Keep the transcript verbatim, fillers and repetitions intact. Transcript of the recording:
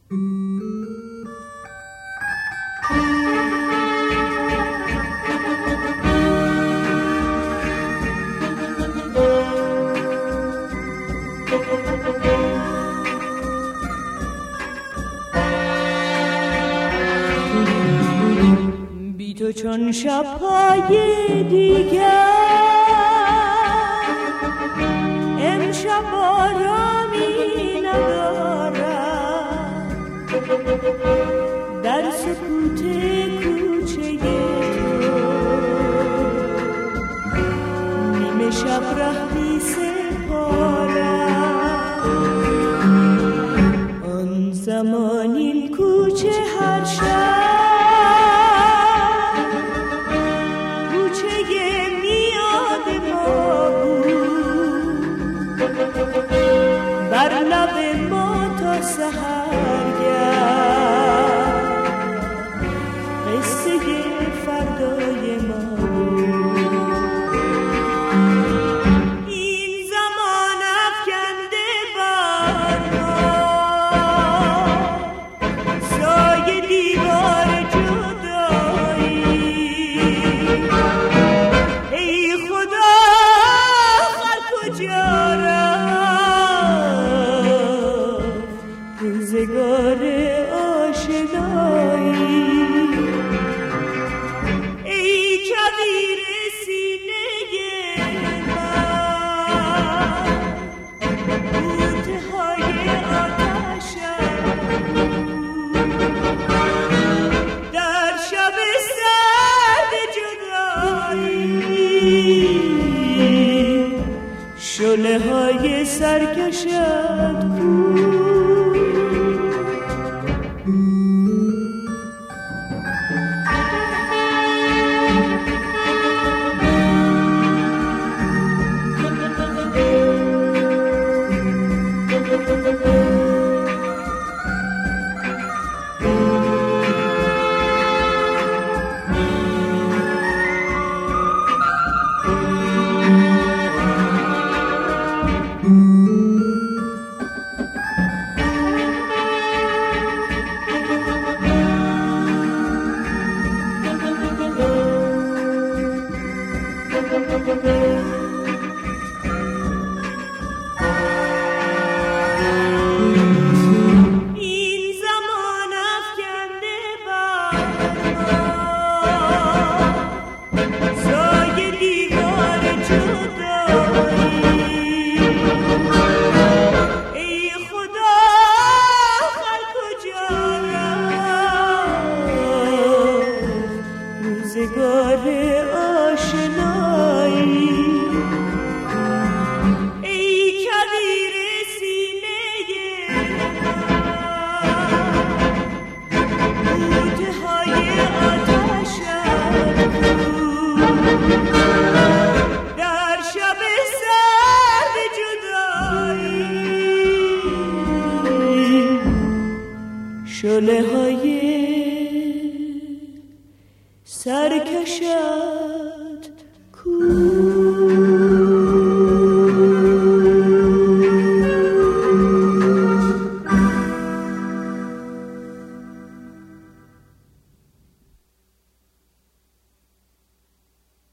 بی تو چون شب‌های دیگر امشب آرامی ندارم، در سکوت کوچه تو نیمه شب رهی سپارم. آن زمان این کوچه هر شب بر لب ما تا سحرگرد قصه فردای ما بود. این زمان افکنده بر ما سایه دیوار جدایی. ای خدا آخر کجا روزگار آشنایی؟ ای کویر سینه من، بوته های آتشم در شب سرد جدایی. شعله های سرکشت کو روزگار آشنایی. ای کویر سینه من، بوته های آتشم در شب سرد جدایی. شعله های سرکشم